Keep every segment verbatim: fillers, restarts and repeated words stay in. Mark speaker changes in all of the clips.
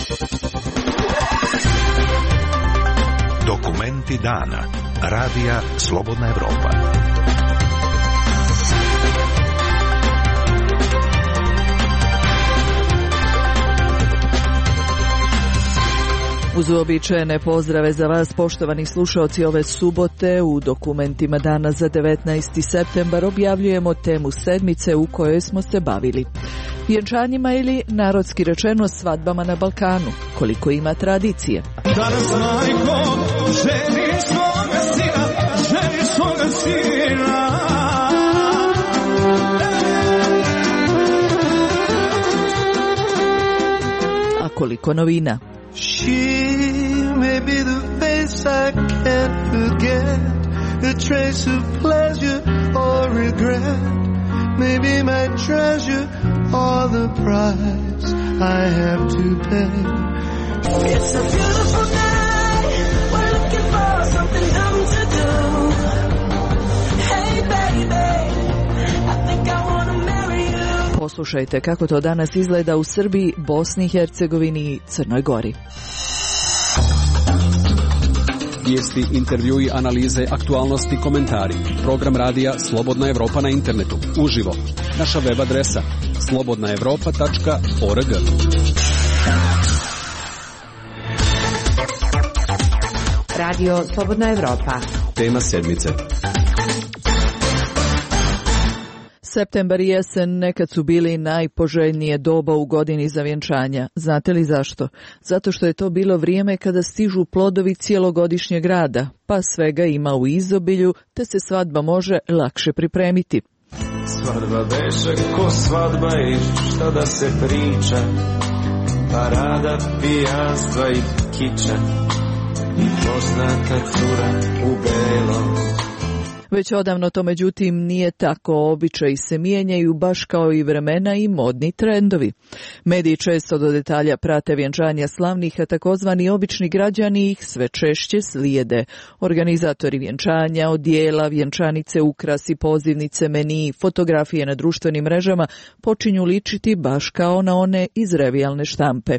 Speaker 1: Dokumenti dana. Radija Slobodna Evropa.
Speaker 2: Uz uobičajene pozdrave za vas, poštovani slušaoci, ove subote u dokumentima dana za devetnaesti septembar objavljujemo temu sedmice u kojoj smo se bavili vjenčanjima ili, narodski rečeno, svadbama na Balkanu. Koliko ima tradicije?
Speaker 3: Danas majko ženi svoga sina, ženi svoga sina.
Speaker 2: A koliko novina?
Speaker 3: She may be the face I can't forget, a trace of pleasure or regret, maybe my treasure or the price I have to pay. It's a beautiful night, we're looking for something dumb to do. Hey baby, I think I wanna marry you.
Speaker 2: Poslušajte kako to danas izgleda u Srbiji, Bosni i Hercegovini i Crnoj Gori.
Speaker 4: Vijesti, intervjui, analize, aktualnosti, komentari. Program radija Slobodna Evropa na internetu. Uživo. Naša web adresa slobodna evropa tačka org.
Speaker 5: Radio Slobodna Evropa.
Speaker 4: Tema sedmice.
Speaker 2: Septembar i jesen nekad su bili najpoželjnije doba u godini za vjenčanja. Znate li zašto? Zato što je to bilo vrijeme kada stižu plodovi cijelogodišnjeg rada, pa svega ima u izobilju, te se svadba može lakše pripremiti.
Speaker 6: Svadba beše ko svadba i šta da se priča, parada pijanstva i kiča i poznata cura u belom.
Speaker 2: Već odavno to međutim nije tako, običaji se mijenjaju baš kao i vremena i modni trendovi. Mediji često do detalja prate vjenčanja slavnih, a takozvani obični građani ih sve češće slijede. Organizatori vjenčanja, odijela, vjenčanice, ukrasi, pozivnice, meniji, fotografije na društvenim mrežama počinju ličiti baš kao na one iz revijalne štampe.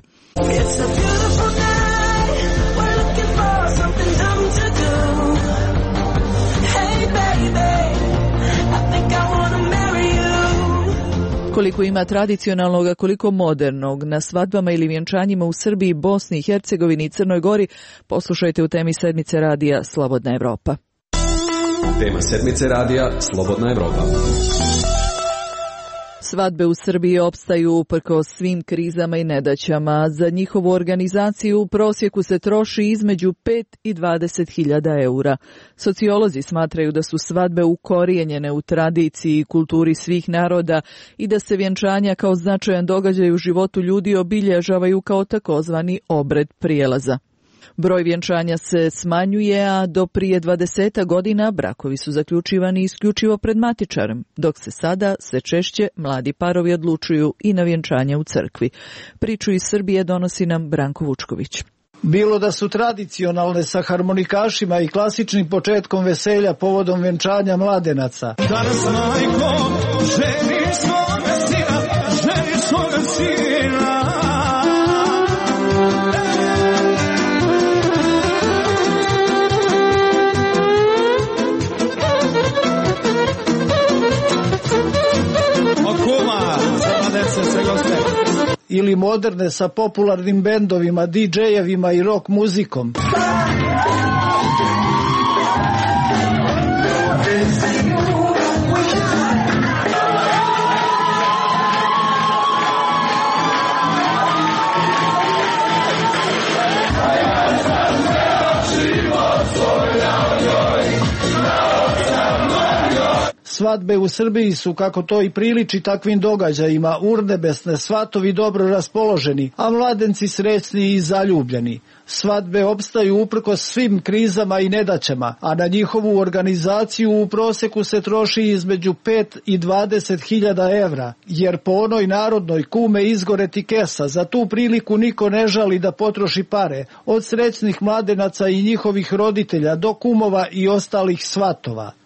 Speaker 2: Koliko ima tradicionalnog, a koliko modernog na svadbama ili vjenčanjima u Srbiji, Bosni i Hercegovini i Crnoj Gori, poslušajte u temi sedmice radija Slobodna Evropa.
Speaker 4: Tema sedmice radija Slobodna Evropa.
Speaker 2: Svadbe u Srbiji opstaju uprkos svim krizama i nedaćama. Za njihovu organizaciju u prosjeku se troši između pet i dvadeset hiljada eura. Sociolozi smatraju da su svadbe ukorijenjene u tradiciji i kulturi svih naroda i da se vjenčanja kao značajan događaj u životu ljudi obilježavaju kao takozvani obred prijelaza. Broj vjenčanja se smanjuje, a do prije dvadeset godina brakovi su zaključivani isključivo pred matičarem, dok se sada sve češće mladi parovi odlučuju i na vjenčanje u crkvi. Priču iz Srbije donosi nam Branko Vučković.
Speaker 7: Bilo da su tradicionalne sa harmonikašima i klasičnim početkom veselja povodom vjenčanja mladenaca.
Speaker 3: Danas majko ženi svoga sina, ženi svoga sina.
Speaker 7: Ili moderne sa popularnim bendovima, di džejevima i rock muzikom. Svadbe u Srbiji su, kako to i priliči takvim događajima, urnebesne, svatovi dobro raspoloženi, a mladenci srećni i zaljubljeni. Svadbe opstaju uprkos svim krizama i nedaćama, a na njihovu organizaciju u proseku se troši između pet i dvadeset hiljada evra, jer po onoj narodnoj kume izgoreti kesa, za tu priliku niko ne žali da potroši pare, od srećnih mladenaca i njihovih roditelja do kumova i ostalih svatova.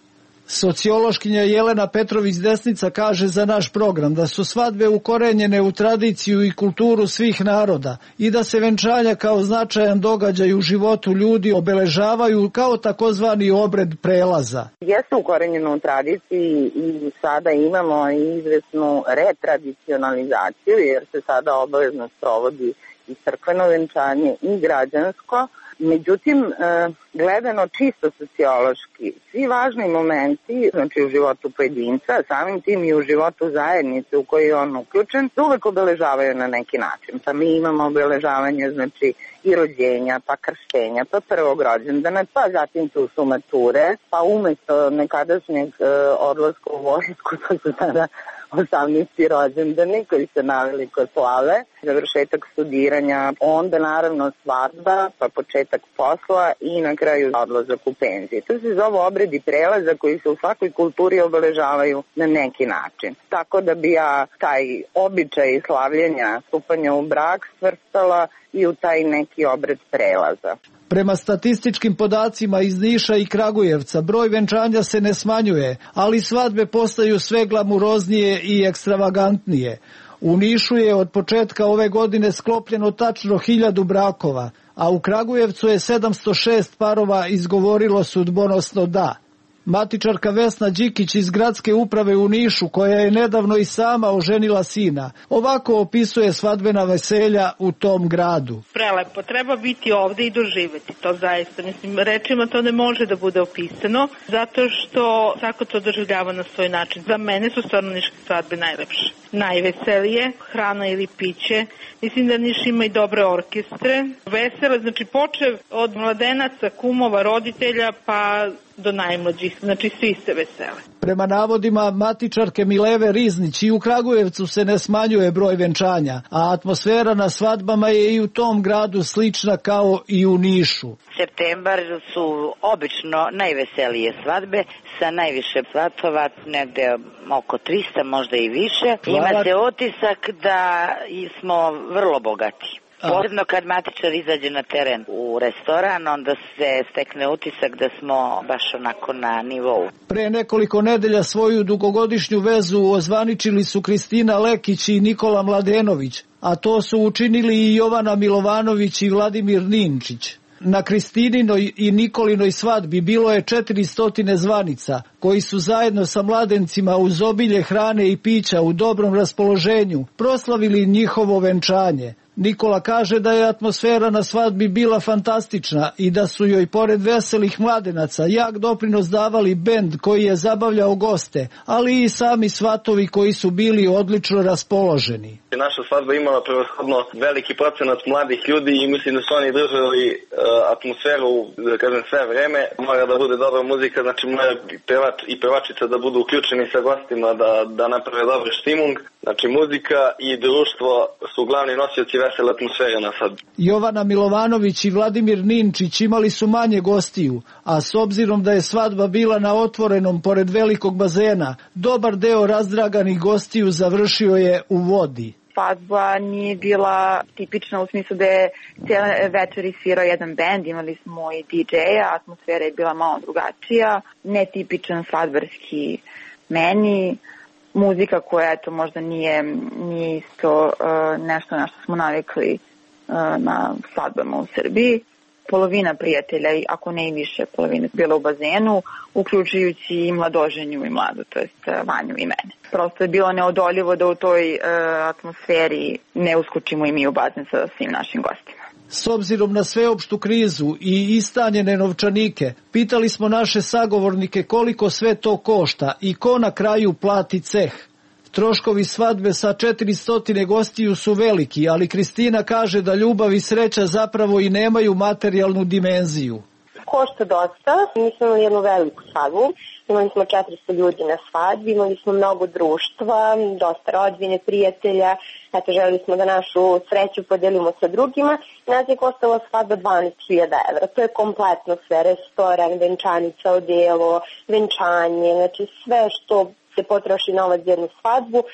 Speaker 7: Sociološkinja Jelena Petrović-Desnica kaže za naš program da su svadbe ukorenjene u tradiciju i kulturu svih naroda i da se venčanja kao značajan događaj u životu ljudi obeležavaju kao takozvani obred prelaza.
Speaker 8: Jeste ukorenjeno u tradiciji i sada imamo izvesnu retradicionalizaciju jer se sada obavezno sprovodi i crkveno venčanje i građansko. Međutim, gledano čisto sociološki, svi važni momenti, znači u životu pojedinca, samim tim i u životu zajednice u kojoj je on uključen, se uvek obeležavaju na neki način. Pa mi imamo obeležavanje, znači, i rođenja, pa krštenja, pa prvog rođendana, pa zatim tu su mature, pa umesto nekadašnjeg odlaska u vojsku, to su tada osamnaesti rođendani koji se naveli kod slave, završetak studiranja, onda naravno svadba, pa početak posla i na kraju odlazak u penziju. To se zove obredi prelaza koji se u svakoj kulturi obeležavaju na neki način. Tako da bi ja taj običaj slavljenja stupanja u brak svrstala i u taj neki obred prelaza.
Speaker 7: Prema statističkim podacima iz Niša i Kragujevca broj venčanja se ne smanjuje, ali svadbe postaju sve glamuroznije i ekstravagantnije. U Nišu je od početka ove godine sklopljeno tačno hiljadu brakova, a u Kragujevcu je sedamsto šest parova izgovorilo sudbonosno da. Matičarka Vesna Đikić iz gradske uprave u Nišu, koja je nedavno i sama oženila sina, ovako opisuje svadbena veselja u tom gradu.
Speaker 9: Prelepo, treba biti ovde i doživeti to zaista. Mislim, rečima to ne može da bude opisano, zato što svako to doživljava na svoj način. Za mene su stvarno niške svadbe najlepše. Najveselije, hrana ili piće. Mislim da Niš ima i dobre orkestre. Vesele, znači počev od mladenaca, kumova, roditelja, pa do najmlađih, znači svi se vesele.
Speaker 7: Prema navodima matičarke Mileve Riznić, i u Kragujevcu se ne smanjuje broj venčanja, a atmosfera na svadbama je i u tom gradu slična kao i u Nišu.
Speaker 10: Septembar su obično najveselije svadbe sa najviše svatova, negde oko trista, možda i više. Ima se utisak da smo vrlo bogati. Posebno kad matičar izađe na teren u restoran, onda se stekne utisak da smo baš onako na nivou.
Speaker 7: Pre nekoliko nedelja svoju dugogodišnju vezu ozvaničili su Kristina Lekić i Nikola Mladenović, a to su učinili i Jovana Milovanović i Vladimir Ninčić. Na Kristininoj i Nikolinoj svadbi bilo je četiristo zvanica, koji su zajedno sa mladencima uz obilje hrane i pića u dobrom raspoloženju proslavili njihovo venčanje. Nikola kaže da je atmosfera na svadbi bila fantastična i da su joj pored veselih mladenaca jak doprinos davali bend koji je zabavljao goste, ali i sami svatovi koji su bili odlično raspoloženi.
Speaker 11: Naša svadba imala prevashodno veliki procenat mladih ljudi i mislim da su oni držali uh, atmosferu, da kažem, sve vreme. Mora da bude dobra muzika, znači mora pevač i pevačica da budu uključeni sa gostima, da, da naprave dobar štimung. Znači muzika i društvo su glavni nosioci vesele atmosfere na svadbi. Jovana Milovanović i Vladimir Ninčić imali su manje gostiju, a s obzirom da je svadba bila na otvorenom pored velikog bazena, dobar deo razdraganih gostiju završio je u vodi.
Speaker 12: Svadba nije bila tipična u smislu da je cijela večer svirao jedan bend, imali smo i di džeja, atmosfera je bila malo drugačija, netipičan svadbarski meni, muzika koja eto možda nije, nije isto uh, nešto na što smo navikli uh, na svadbama u Srbiji. Polovina prijatelja, ako ne i više polovine, bila u bazenu, uključujući i mladoženju i mladu, to jest Vanju i mene. Prosto je bilo neodoljivo da u toj uh, atmosferi ne uskočimo i mi u bazen sa svim našim gostima.
Speaker 7: S obzirom na sveopštu krizu i istanjene novčanike, pitali smo naše sagovornike koliko sve to košta i ko na kraju plati ceh. Troškovi svadbe sa četiristo gostiju su veliki, ali Kristina kaže da ljubav i sreća zapravo i nemaju materijalnu dimenziju.
Speaker 13: Košta dosta, mi smo imali jednu veliku svadbu, imali smo četiristo ljudi na svadbi, imali smo mnogo društva, dosta rodbine, prijatelja, eto želeli smo da našu sreću podelimo sa drugima, nas je koštala svadba dvanaest hiljada evra, to je kompletno sve, restoran, venčanica, odelo, venčanje, znači sve što se potroši novac za jednu svadbu.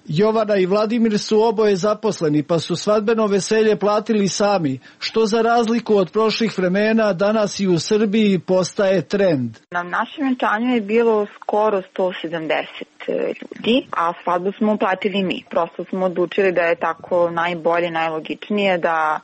Speaker 7: Jovana i Vladimir su oboje zaposleni, pa su svadbeno veselje platili sami, što za razliku od prošlih vremena danas i u Srbiji postaje trend.
Speaker 12: Na našem venčanju je bilo skoro sto sedamdeset ljudi, a svadbu smo platili mi. Prosto smo odlučili da je tako najbolje, najlogičnije da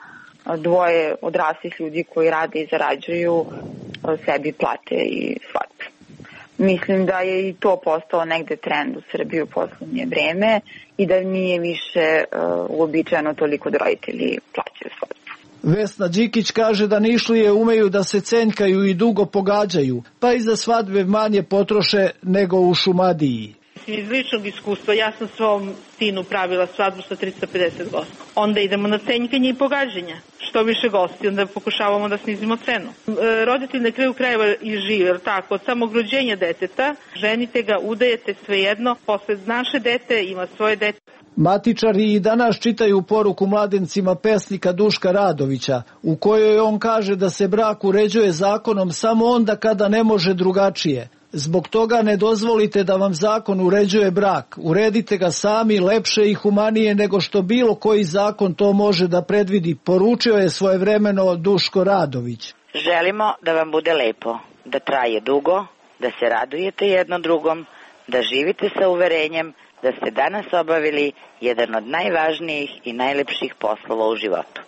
Speaker 12: dvoje odraslih ljudi koji rade i zarađuju sebi plate i svadbu. Mislim da je i to postalo negde trend u Srbiji u poslednje vreme i da nije više uh, uobičajeno toliko da roditelji plaćaju svadbu.
Speaker 7: Vesna Đikić kaže da Nišlije umeju da se cenjkaju i dugo pogađaju, pa i za svadbe manje potroše nego u Šumadiji.
Speaker 9: Iz ličnog iskustva, ja sam svom sinu pravila svadbu sa tristo pedeset gostiju. Onda idemo na cenjkanje i pogađanja. Što više gosti, onda pokušavamo da snizimo cenu. E, roditelj na kraju krajeva i žive, jer tako, od samog rođenja deteta, ženite ga, udajete svejedno, posle naše dete ima svoje dete.
Speaker 7: Matičari i danas čitaju poruku mladencima pesnika Duška Radovića, u kojoj on kaže da se brak uređuje zakonom samo onda kada ne može drugačije. Zbog toga ne dozvolite da vam zakon uređuje brak. Uredite ga sami, lepše i humanije nego što bilo koji zakon to može da predvidi, poručio je svojevremeno Duško Radović.
Speaker 10: Želimo da vam bude lepo, da traje dugo, da se radujete jedno drugom, da živite sa uverenjem da ste danas obavili jedan od najvažnijih i najlepših poslova u životu.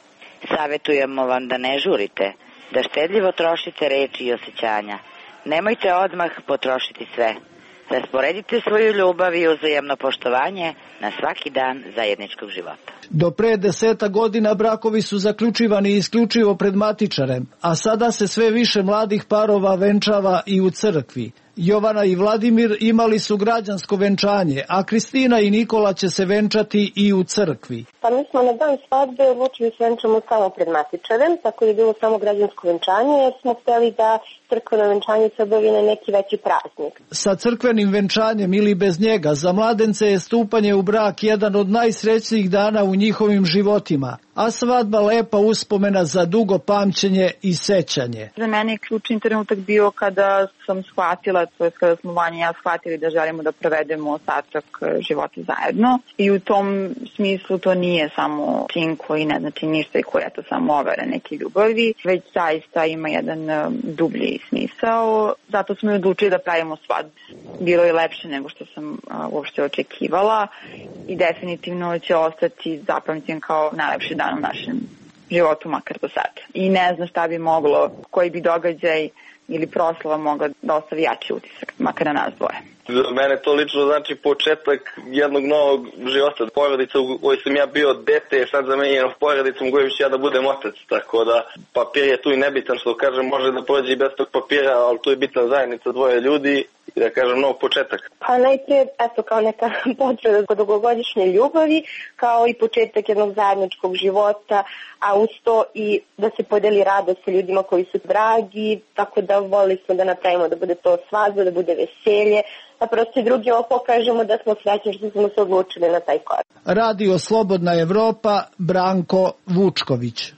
Speaker 10: Savetujemo vam da ne žurite, da štedljivo trošite reči i osjećanja. Nemojte odmah potrošiti sve. Rasporedite svoju ljubav i uzajamno poštovanje na svaki dan zajedničkog života.
Speaker 7: Do pre deseta godina brakovi su zaključivani isključivo pred matičarem, a sada se sve više mladih parova venčava i u crkvi. Jovana i Vladimir imali su građansko venčanje, a Kristina i Nikola će se venčati i u crkvi.
Speaker 13: Pa mi smo na dan svadbe odlučili se venčamo samo pred matičarem, tako je bilo samo građansko venčanje, jer smo hteli da crkveno venčanje se obavi na neki veći praznik.
Speaker 7: Sa crkvenim venčanjem ili bez njega, za mladence je stupanje u brak jedan od najsrećnijih dana u njihovim životima, a svadba lepa uspomena za dugo pamćenje i sećanje.
Speaker 12: Za mene je ključni trenutak bio kada sam shvatila, to je kada smo Vanja i ja shvatili da želimo da provedemo ostatak života zajedno, i u tom smislu to nije samo čin koji ne znači ništa i koji je to samo overe neke ljubavi, već zaista ima jedan dublji smisao. Zato smo i odlučili da pravimo svadbu. Bilo je lepše nego što sam uopšte očekivala i definitivno će ostati zapamćen kao najlepši dan u našem životu, makar do sada. I ne znam šta bi moglo, koji bi događaj ili proslava mogla da ostavi jači utisak, makar na nas dvoje.
Speaker 11: Za mene to lično znači početak jednog novog života. Porodica u kojoj sam ja bio dete je sad zamenjena porodicom u kojoj ću ja da budem otac. Tako da papir je tu i nebitan, što kažem, može da prođe i bez tog papira, ali tu je bitna zajednica dvoje ljudi i da kažem nov početak.
Speaker 13: Pa najprije, eto, kao neka potreba dugogodišnje ljubavi, kao i početak jednog zajedničkog života, a uz to i da se podeli radost sa ljudima koji su dragi, tako da volili smo da napravimo da bude to svadba, da bude veselje, a prosto i drugima pokažemo da smo srećni što smo se odlučili na taj korak.
Speaker 7: Radio Slobodna Evropa, Branko Vučković.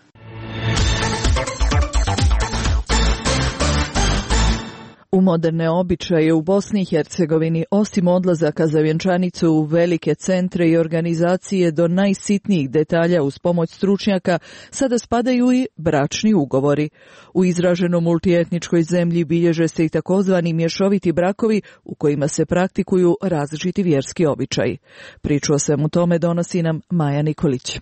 Speaker 2: U moderne običaje u Bosni i Hercegovini, osim odlazaka za vjenčanicu u velike centre i organizacije do najsitnijih detalja uz pomoć stručnjaka, sada spadaju i bračni ugovori. U izraženo multietničkoj zemlji bilježe se i takozvani mješoviti brakovi u kojima se praktikuju različiti vjerski običaji. Priču o svemu tome donosi nam Maja Nikolić.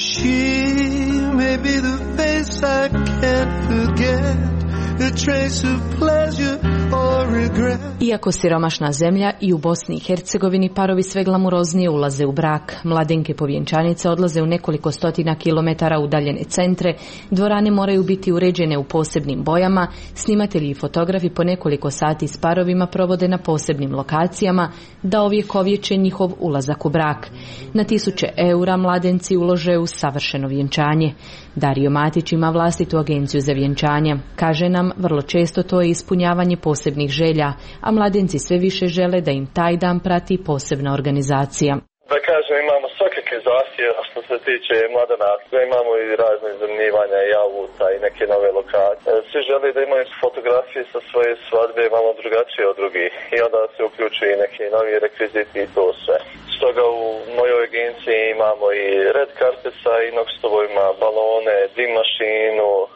Speaker 14: Iako siromašna zemlja, i u Bosni i Hercegovini parovi sve glamuroznije ulaze u brak. Mladenke povjenčanice odlaze u nekoliko stotina kilometara udaljene centre, dvorane moraju biti uređene u posebnim bojama, snimatelji i fotografi po nekoliko sati s parovima provode na posebnim lokacijama da ovjekovječe njihov ulazak u brak. Na tisuće eura mladenci ulože u savršeno vjenčanje. Dario Matić ima vlastitu agenciju za vjenčanja. Kaže nam, vrlo često to je ispunjavanje posebnih želja, a mladenci sve više žele da im taj dan prati posebna organizacija.
Speaker 15: Da kažem, imamo svakakve
Speaker 11: organizacije, a što se tiče mladenaca, imamo i razne zanimanja i avuta i neke nove lokacije. Svi žele da imaju fotografije sa svoje svadbe malo drugačije od drugih i onda se uključuju i neki novi rekviziti i to sve. Stoga u mojoj agenciji imamo i red carpet sa inokstovima, balone, dim mašinu, uh,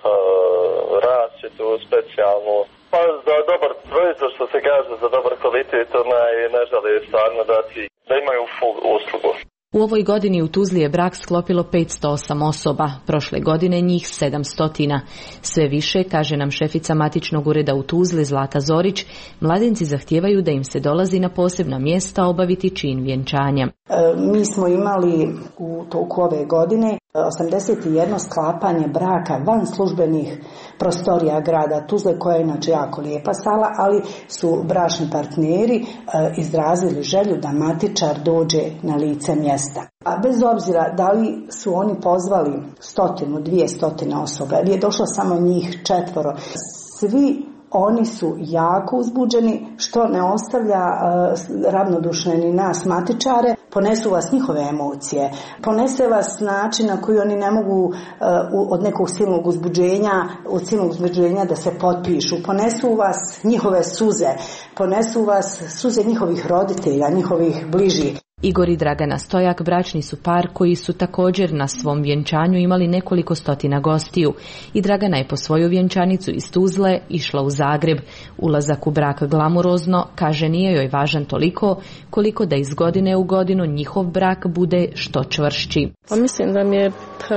Speaker 11: rasvjetu specijalnu. Pa za dobar proizvod, što se kaže, za dobar kvalitet, onaj ne žele stvarno dati da imaju full uslugu.
Speaker 14: U ovoj godini u Tuzli je brak sklopilo petsto osam osoba, prošle godine njih sedamsto. Sve više, kaže nam šefica matičnog ureda u Tuzli Zlata Zorić, mladenci zahtijevaju da im se dolazi na posebna mjesta obaviti čin vjenčanja.
Speaker 15: E, mi smo imali u toku ove godine osamdeset jedno sklapanje braka van službenih prostorija grada Tuzle, koja je inače jako lijepa sala, ali su bračni partneri e, izrazili želju da matičar dođe na lice mjesta. A bez obzira da li su oni pozvali stotinu, dvije stotine osoba, ili je došlo samo njih četvoro, svi oni su jako uzbuđeni, što ne ostavlja uh, ravnodušne ni nas matičare. Ponesu vas njihove emocije, ponese vas način na koji oni ne mogu uh, od nekog silnog uzbuđenja, od silnog uzbuđenja da se potpišu. Ponesu vas njihove suze, ponesu vas suze njihovih roditelja, njihovih bližih.
Speaker 14: Igor i Dragana Stojak bračni su par koji su također na svom vjenčanju imali nekoliko stotina gostiju i Dragana je po svoju vjenčanicu iz Tuzle išla u Zagreb. Ulazak u brak glamurozno, kaže, nije joj važan toliko koliko da iz godine u godinu njihov brak bude što čvršći.
Speaker 16: Pa mislim da mi je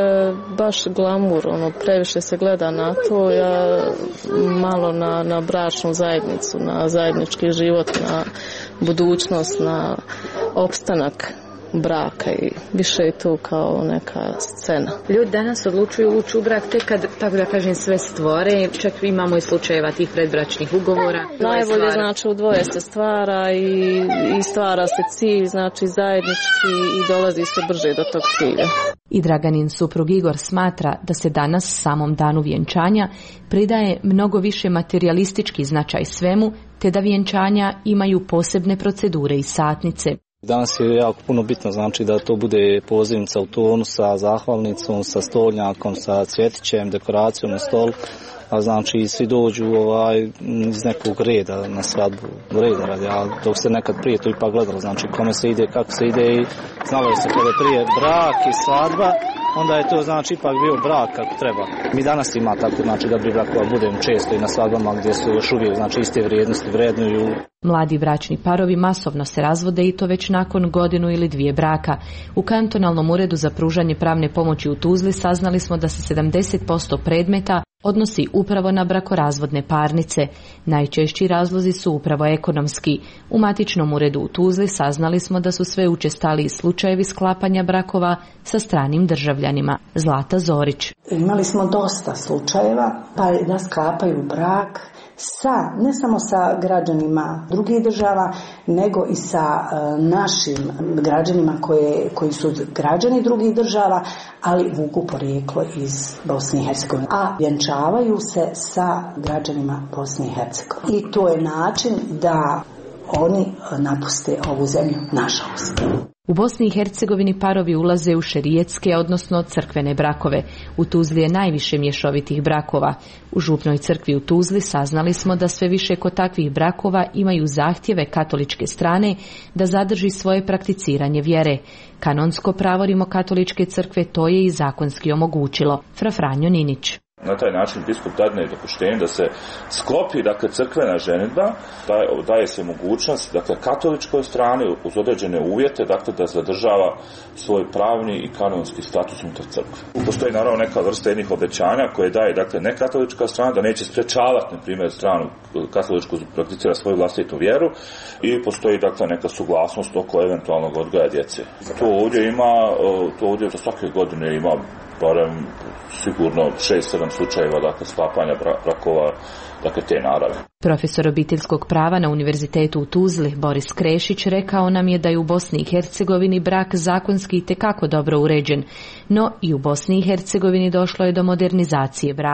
Speaker 16: baš glamur, ono, previše se gleda na to, ja malo na, na bračnu zajednicu, na zajednički život, na budućnost, na opstanak braka i više je to kao neka scena.
Speaker 17: Ljudi danas odlučuju ući u brak tek kad, tako da kažem, sve stvore, čak imamo i slučajeva tih predbračnih ugovora.
Speaker 16: Najbolje znači u dvoje se stvara i, i stvara se cilj, znači zajednički, i dolazi se brže do tog cilja.
Speaker 14: I Draganin suprug Igor smatra da se danas samom danu vjenčanja pridaje mnogo više materijalistički značaj svemu, te da vjenčanja imaju posebne procedure i satnice.
Speaker 18: Danas je jako puno bitno, znači da to bude pozivnica u tonu sa zahvalnicom, sa stolnjakom, sa cvjetićem, dekoracijom na stolu, a znači svi dođu ovaj, iz nekog reda na svadbu, reda radi, a dok se nekad prije to ipak gledalo, znači kome se ide, kako se ide, i znalo se kada je prije brak i svadba, onda je to znači ipak bio brak kako treba. Mi danas ima tako, znači da bi brakova budemo često i na svadbama gdje su još uvijek znači iste vrijednosti vrednuju.
Speaker 14: Mladi bračni parovi masovno se razvode i to već nakon godinu ili dvije braka. U kantonalnom uredu za pružanje pravne pomoći u Tuzli saznali smo da se sedamdeset posto predmeta odnosi upravo na brakorazvodne parnice. Najčešći razlozi su upravo ekonomski. U matičnom uredu u Tuzli saznali smo da su sve učestaliji slučajevi sklapanja brakova sa stranim državljanima. Zlata Zorić.
Speaker 15: Imali smo dosta slučajeva pa da sklapaju brak sa, ne samo sa građanima drugih država, nego i sa e, našim građanima koje, koji su građani drugih država, ali vuku porijeklo iz Bosne i Hercegovine. A vjenčavaju se sa građanima Bosne i Hercegovine. I to je način da oni napuste ovu zemlju, nažalost.
Speaker 14: U Bosni i Hercegovini parovi ulaze u šerijetske, odnosno crkvene brakove. U Tuzli je najviše mješovitih brakova. U župnoj crkvi u Tuzli saznali smo da sve više kod takvih brakova imaju zahtjeve katoličke strane da zadrži svoje prakticiranje vjere. Kanonsko pravo rimokatoličke crkve to je i zakonski omogućilo. Fra Franjo Ninić.
Speaker 19: Na taj način biskup dadne dopuštenje da se sklopi, dakle, crkvena ženidba, daje, daje se mogućnost, dakle, katoličkoj strani uz određene uvjete, dakle, da zadržava svoj pravni i kanonski status unutar crkve. Postoji naravno neka vrsta jednih obećanja koje daje, dakle, ne katolička strana, da neće sprečavati, na primjer, stranu katoličku prakticira svoju vlastitu vjeru, i postoji, dakle, neka suglasnost oko eventualnog odgoja djece. To ovdje ima, to ovdje za svake godine ima barem sigurno šest sedam slučajeva, dakle, sklapanja brakova, dakle, te narave.
Speaker 14: Profesor obiteljskog prava na Univerzitetu u Tuzli, Boris Krešić, rekao nam je da je u Bosni i Hercegovini brak zakonski itekako dobro uređen, no i u Bosni i Hercegovini došlo je do modernizacije braka.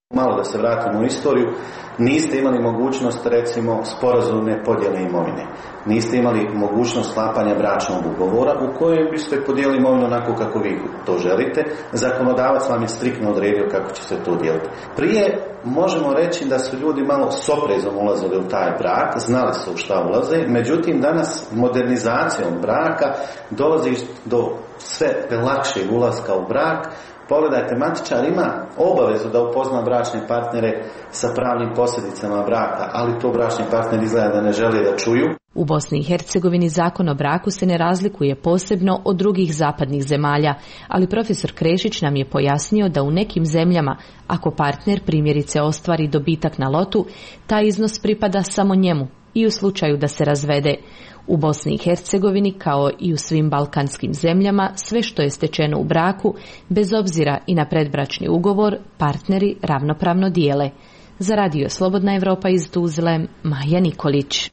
Speaker 20: Malo da se vratimo u istoriju, niste imali mogućnost recimo sporazumne podjele imovine. Niste imali mogućnost sklapanja bračnog ugovora u kojem biste podijelili imovinu onako kako vi to želite. Zakonodavac vam je striktno odredio kako će se to dijeliti. Prije možemo reći da su ljudi malo s oprezom ulazili u taj brak, znali su u šta ulaze, međutim danas modernizacijom braka dolazi do sve lakšeg ulaska u brak. Pogledajte, matičar ima obavezu da upozna bračne partnere sa pravnim posljedicama braka, ali to bračni partner izgleda da ne žele da čuju.
Speaker 14: U Bosni i Hercegovini zakon o braku se ne razlikuje posebno od drugih zapadnih zemalja, ali profesor Krešić nam je pojasnio da u nekim zemljama, ako partner primjerice ostvari dobitak na lotu, taj iznos pripada samo njemu i u slučaju da se razvede. U Bosni i Hercegovini, kao i u svim balkanskim zemljama, sve što je stečeno u braku, bez obzira i na predbračni ugovor, partneri ravnopravno dijele. Za Radio Slobodna Evropa iz Tuzle, Maja Nikolić.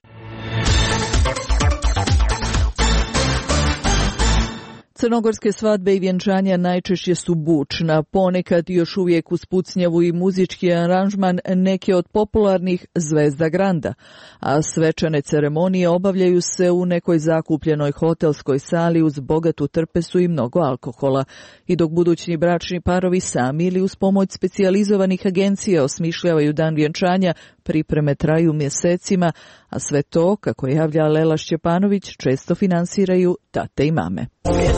Speaker 2: Crnogorske svadbe i vjenčanja najčešće su bučna, ponekad još uvijek uz pucnjavu i muzički aranžman neke od popularnih zvezda granda, a svečane ceremonije obavljaju se u nekoj zakupljenoj hotelskoj sali uz bogatu trpesu i mnogo alkohola. I dok budući bračni parovi sami ili uz pomoć specijalizovanih agencija osmišljavaju dan vjenčanja, pripreme traju mjesecima, a sve to, kako javlja Lela Šćepanović, često finansiraju tate i mame.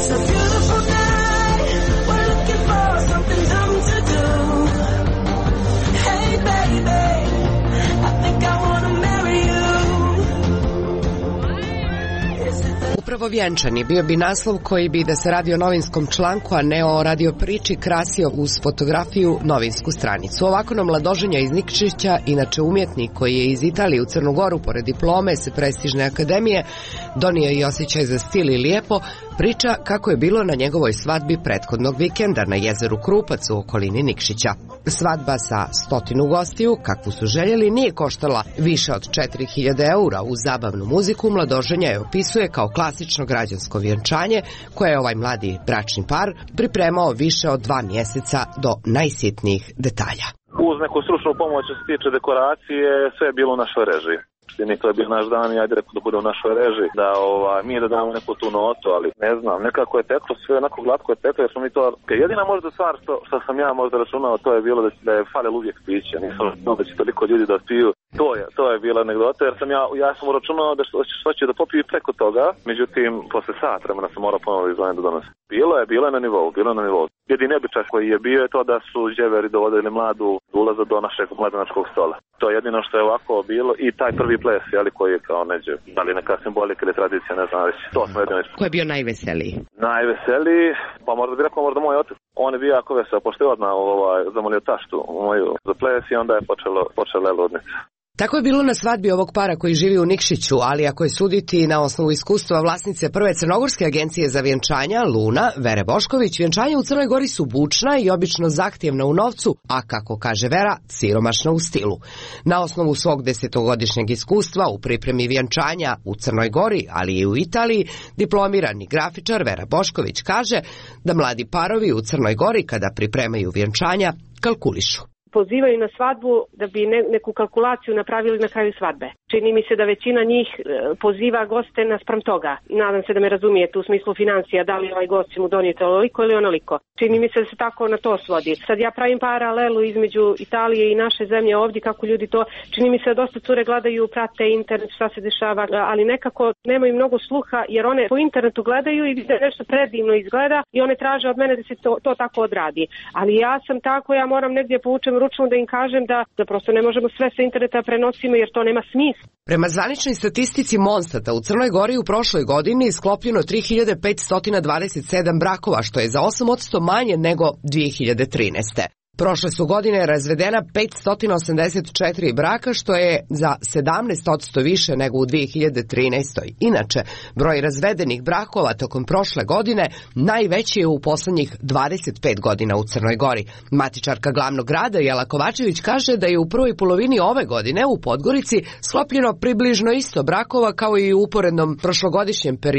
Speaker 21: Upravo vjenčani bio bi naslov koji bi, da se radi o novinskom članku, a ne o radio priči, krasio uz fotografiju novinsku stranicu. Ovako nam mladoženja iz Nikšića, inače umjetnik koji je iz Italije u Crnu Goru pored diplome se prestižne akademije, donio i osjećaj za stil i lijepo, priča kako je bilo na njegovoj svadbi prethodnog vikenda na jezeru Krupac u okolini Nikšića. Svadba sa stotinu gostiju, kakvu su željeli, nije koštala više od četiri hiljade eura. Uz zabavnu muziku mladoženja je opisuje kao klasično građansko vjenčanje koje je ovaj mladi bračni par pripremao više od dva mjeseca do najsitnijih detalja.
Speaker 22: Uz neku stručnu pomoć što se tiče dekoracije, sve je bilo u našoj režiji. To je bio naš dan i ajde rekao da bude u našoj režiji, da ova, mi da damo neku tu notu, ali ne znam, nekako je teklo, sve onako glatko je teklo, jer smo mi to, jedina možda stvar što, što sam ja možda računao, to je bilo da, da je falilo uvijek piće, nisam računao da će toliko ljudi da piju, to je, to je bila anegdota, jer sam ja, ja sam računao da što, što će da popiju preko toga, međutim, posle sat vremena sam morao ponovno izvojiti do danas. Bilo je, bilo je na nivou, bilo je na nivou. Jedini običaj koji je bio je to da su dževeri dovodili mladu ulaza do našeg mladenačkog stola. To je jedino što je ovako bilo i taj prvi ples, jeli, koji je kao neđe, da li neka simbolika ili tradicija, ne znam reći, to smo jedino.
Speaker 21: Ko je bio najveseliji?
Speaker 22: Najveseliji, pa možda bi rekao možda moj otac. On je bio jako vesel, pošto je odmah ovaj, zamolio taštu moju za ples i onda je počelo, počela ludnica.
Speaker 21: Tako je bilo na svadbi ovog para koji živi u Nikšiću, ali ako je suditi na osnovu iskustva vlasnice prve crnogorske agencije za vjenčanja, Luna, Vere Bošković, vjenčanja u Crnoj Gori su bučna i obično zahtjevna u novcu, a kako kaže Vera, siromašna u stilu. Na osnovu svog desetogodišnjeg iskustva u pripremi vjenčanja u Crnoj Gori, ali i u Italiji, diplomirani grafičar Vera Bošković kaže da mladi parovi u Crnoj Gori kada pripremaju vjenčanja kalkulišu.
Speaker 23: Pozivaju na svadbu da bi ne, neku kalkulaciju napravili na kraju svadbe. Čini mi se da većina njih e, poziva goste naspram toga. Nadam se da me razumijete u smislu financija, da li ovaj gost će mu donijeti onoliko ili onoliko. Čini mi se da se tako na to svodi. Sad ja pravim paralelu između Italije i naše zemlje ovdje, kako ljudi to, čini mi se da dosta cure gledaju, prate internet, šta se dešava, ali nekako nemaju mnogo sluha, jer one po internetu gledaju i vide nešto predivno izgleda i one traže od mene da se to, to tako odradi. Ali ja sam tako, ja moram negdje povučem ručno da im kažem da, da prosto ne možemo sve sa interneta prenosimo jer to nema smisla.
Speaker 21: Prema zvaničnoj statistici Monstata u Crnoj Gori u prošloj godini sklopljeno tri hiljade petsto dvadeset sedam brakova, što je za osam posto manje nego dvije hiljade trinaeste. Prošle su godine razvedena petsto osamdeset četiri braka, što je za sedamnaest posto više nego u dvije hiljade trinaestoj. Inače, broj razvedenih brakova tokom prošle godine najveći je u posljednjih dvadeset pet godina u Crnoj Gori. Matičarka glavnog grada Jela Kovačević kaže da je u prvoj polovini ove godine u Podgorici sklopljeno približno isto brakova kao i u uporednom prošlogodišnjem periodu.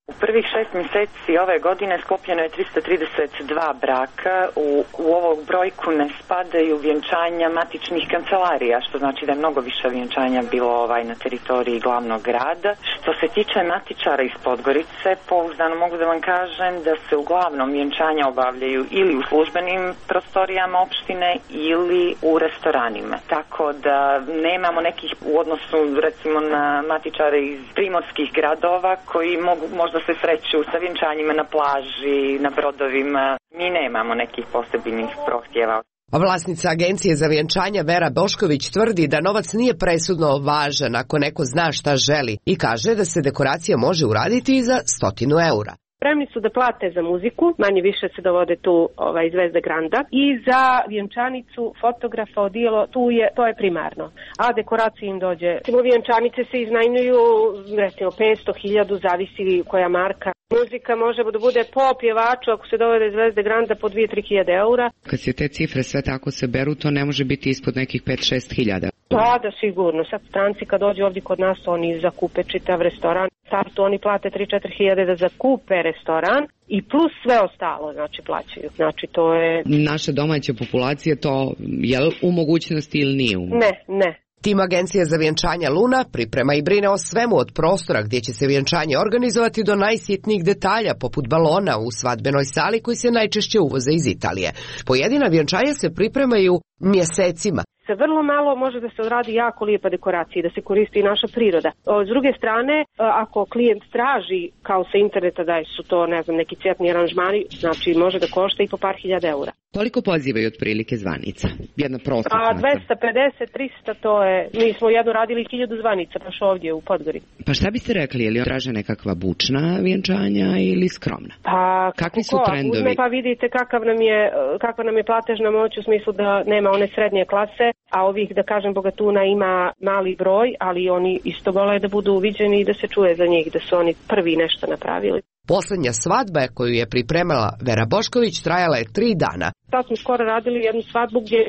Speaker 1: U prvih šest mjeseci ove godine sklopljeno je trista trideset dva braka. U, u ovu brojku ne spadaju vjenčanja matičnih kancelarija, što znači da je mnogo više vjenčanja bilo ovaj na teritoriji glavnog grada. Što se tiče matičara iz Podgorice, pouzdano mogu da vam kažem da se uglavnom vjenčanja obavljaju ili u službenim prostorijama opštine ili u restoranima. Tako da nemamo nekih u odnosu recimo na matičare iz primorskih gradova koji mogu možda se sreću sa vjenčanjima na plaži, na brodovima. Mi nemamo nekih posebnih prohtjeva.
Speaker 21: Vlasnica agencije za vjenčanja Vera Bošković tvrdi da novac nije presudno važan ako neko zna šta želi i kaže da se dekoracija može uraditi i za stotinu eura.
Speaker 23: Spremni su da plate za muziku, manje više se dovode tu ovaj, zvezde granda i za vjenčanicu, fotografa, odijelo, tu je, to je primarno. A dekoracija im dođe. Recimo vjenčanice se iznajmljuju recimo petsto hiljada, zavisi koja marka. Muzika može da bude po pjevaču, ako se dovode zvezde granda, po dvije do tri hiljade eura.
Speaker 5: Kad se te cifre sve tako se beru, to ne može biti ispod nekih pet do šest hiljada.
Speaker 23: Pa da, sigurno. Sad stranci kad dođu ovdje kod nas, oni zakupe čitav restoran. Startu oni plate tri do četiri hiljade da zakupe restoran i plus sve ostalo, znači plaćaju. Znači to je...
Speaker 5: Naša domaća populacija to je li u mogućnosti ili nije u mogućnosti?
Speaker 23: Ne, ne.
Speaker 21: Tim agencije za vjenčanja Luna priprema i brine o svemu od prostora gdje će se vjenčanje organizovati do najsitnijih detalja poput balona u svadbenoj sali koji se najčešće uvoze iz Italije. Pojedina vjenčanja se pripremaju mjesecima.
Speaker 23: Se vrlo malo može da se odradi jako lijepa dekoracija, da se koristi i naša priroda. S druge strane, ako klijent traži kao sa interneta da su to, ne znam, neki cvjetni aranžmani, znači može da košta i po par hiljada eura.
Speaker 5: Koliko pozivaju otprilike zvanica? Jedna prosječna.
Speaker 23: A dvesta pedeset, trista, to je, mi smo jedno radili hiljadu zvanica baš ovdje u Podgori.
Speaker 5: Pa šta biste rekli, je li traže nekakva bučna vjenčanja ili skromna?
Speaker 23: Pa
Speaker 5: kakvi su trendovi?
Speaker 23: Uzme, pa vidite kakav nam je, kakva nam je platežna moć u smislu da nema one srednje klase, a ovih, da kažem, bogatuna ima mali broj, ali oni isto vole da budu uviđeni i da se čuje za njih, da su oni prvi nešto napravili.
Speaker 21: Posljednja svadba koju je pripremala Vera Bošković trajala je tri dana.
Speaker 23: Sad smo skoro radili jednu svadbu gdje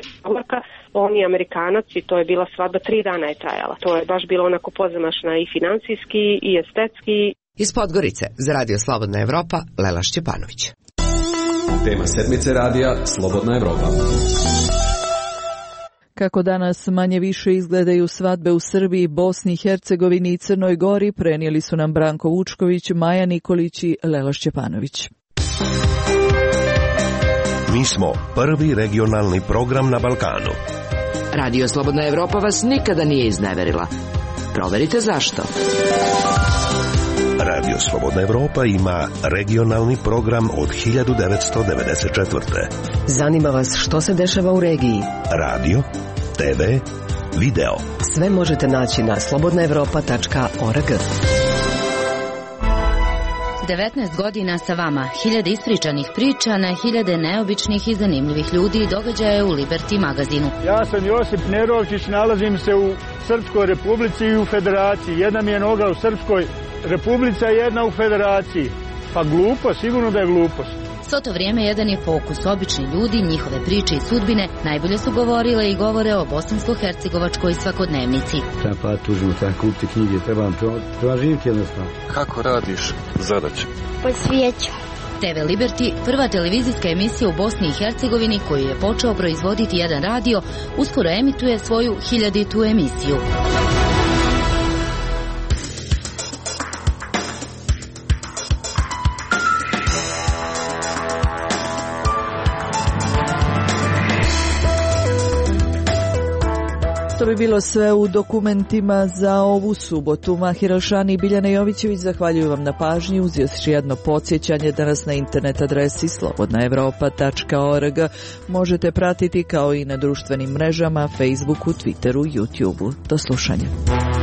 Speaker 23: on je Amerikanac i to je bila svadba, tri dana je trajala. To je baš bilo onako pozamašna i financijski i estetski.
Speaker 21: Iz Podgorice za Radio Slobodna Evropa, Lela Šćepanović.
Speaker 4: Tema sedmice radija Slobodna Evropa.
Speaker 2: Kako danas manje više izgledaju svadbe u Srbiji, Bosni i Hercegovini i Crnoj Gori, prenijeli su nam Branko Vučković, Maja Nikolić i Lela Šćepanović.
Speaker 6: Mi smo prvi regionalni program na Balkanu.
Speaker 24: Radio Slobodna Evropa vas nikada nije izneverila. Proverite zašto.
Speaker 6: Radio Slobodna Evropa ima regionalni program od hiljadu devetsto devedeset četvrte.
Speaker 24: Zanima vas što se dešava u regiji?
Speaker 6: Radio, te ve, video.
Speaker 24: Sve možete naći na slobodna evropa tačka org.
Speaker 25: devetnaest godina sa vama, hiljade ispričanih priča na hiljade neobičnih i zanimljivih ljudi i događaja u Liberty magazinu.
Speaker 26: Ja sam Josip Nerovčić, nalazim se u Srpskoj republici i u Federaciji. Jedna mi je noga u Srpskoj republici, a jedna u Federaciji. Pa glupo, sigurno da je glupost.
Speaker 25: Svo to vrijeme jedan je fokus, obični ljudi, njihove priče i sudbine najbolje su govorile i govore o bosansko-hercegovačkoj svakodnevnici.
Speaker 27: Treba tužimo, treba kupiti knjige, treba, treba živjeti jednostavno.
Speaker 28: Kako radiš zadaće?
Speaker 25: Po svijeću. te ve Liberty, prva televizijska emisija u Bosni i Hercegovini koju je počeo proizvoditi jedan radio, uskoro emituje svoju hiljaditu emisiju.
Speaker 2: To bi bilo sve u dokumentima za ovu subotu. Mahir Alšani i Biljana Jovićević zahvaljuju vam na pažnji, uz još jedno podsjećanje da nas na internet adresi slobodna evropa tačka org možete pratiti kao i na društvenim mrežama, Facebooku, Twitteru, YouTubeu. Do slušanja.